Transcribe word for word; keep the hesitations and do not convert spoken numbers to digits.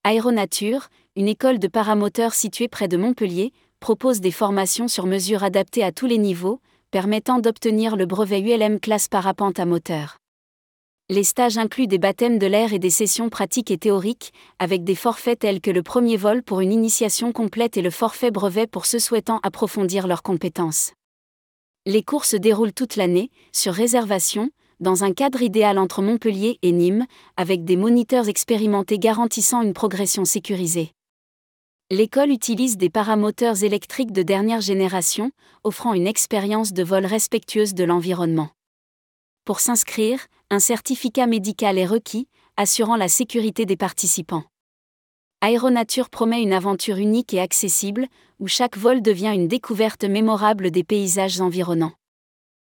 Aéronature, une école de paramoteur située près de Montpellier, propose des formations sur mesure adaptées à tous les niveaux, permettant d'obtenir le brevet U L M classe parapente à moteur. Les stages incluent des baptêmes de l'air et des sessions pratiques et théoriques, avec des forfaits tels que le premier vol pour une initiation complète et le forfait brevet pour ceux souhaitant approfondir leurs compétences. Les cours se déroulent toute l'année, sur réservation, dans un cadre idéal entre Montpellier et Nîmes, avec des moniteurs expérimentés garantissant une progression sécurisée. L'école utilise des paramoteurs électriques de dernière génération, offrant une expérience de vol respectueuse de l'environnement. Pour s'inscrire, un certificat médical est requis, assurant la sécurité des participants. Aéronature promet une aventure unique et accessible, où chaque vol devient une découverte mémorable des paysages environnants.